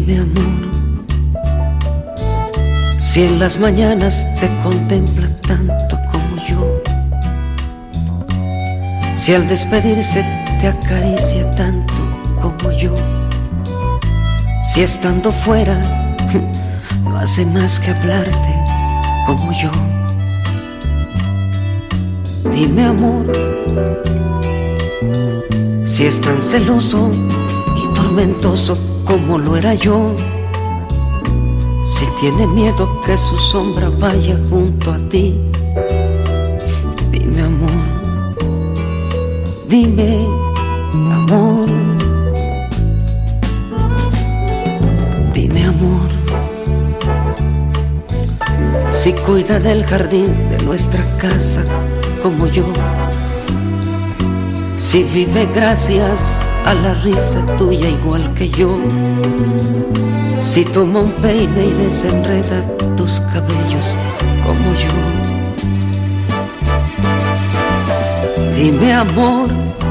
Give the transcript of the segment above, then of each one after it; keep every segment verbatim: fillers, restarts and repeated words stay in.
Dime amor, si en las mañanas te contempla tanto como yo, si al despedirse te acaricia tanto como yo, si estando fuera no hace más que hablarte como yo. Dime amor, si es tan celoso y tormentoso como lo era yo, si tiene miedo que su sombra vaya junto a ti. Dime amor, dime amor, dime amor, si cuida del jardín de nuestra casa como yo, si vive gracias a la risa tuya igual que yo, si toma un peine y desenreda tus cabellos como yo. Dime amor,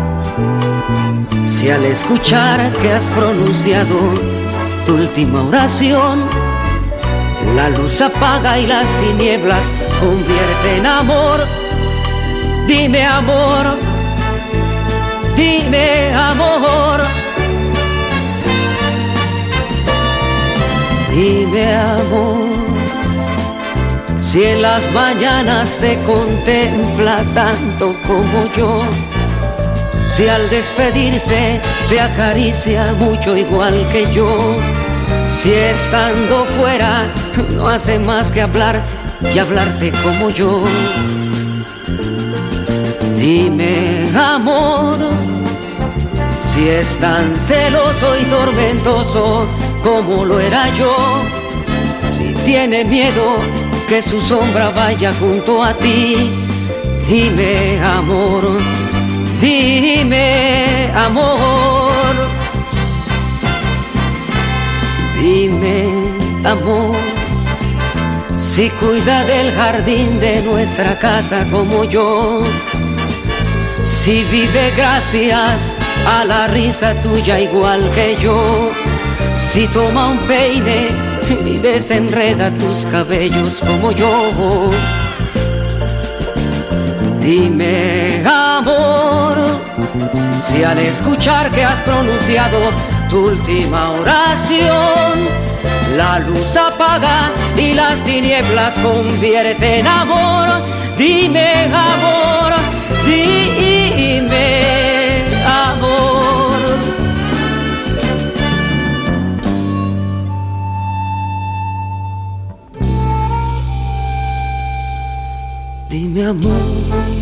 si al escuchar que has pronunciado tu última oración, la luz apaga y las tinieblas convierte en amor. Dime amor, dime amor, dime amor, si en las mañanas te contempla tanto como yo, si al despedirse te acaricia mucho igual que yo, si estando fuera no hace más que hablar y hablarte como yo. Dime amor, si es tan celoso y tormentoso como lo era yo, si tiene miedo que su sombra vaya junto a ti. Dime amor, dime amor, dime amor, si cuida del jardín de nuestra casa como yo, si vive gracias a la risa tuya igual que yo, si toma un peine y desenreda tus cabellos como yo. Dime amor, si al escuchar que has pronunciado tu última oración, la luz apaga y las tinieblas convierte en amor. Dime amor, dime amor. Dime amor.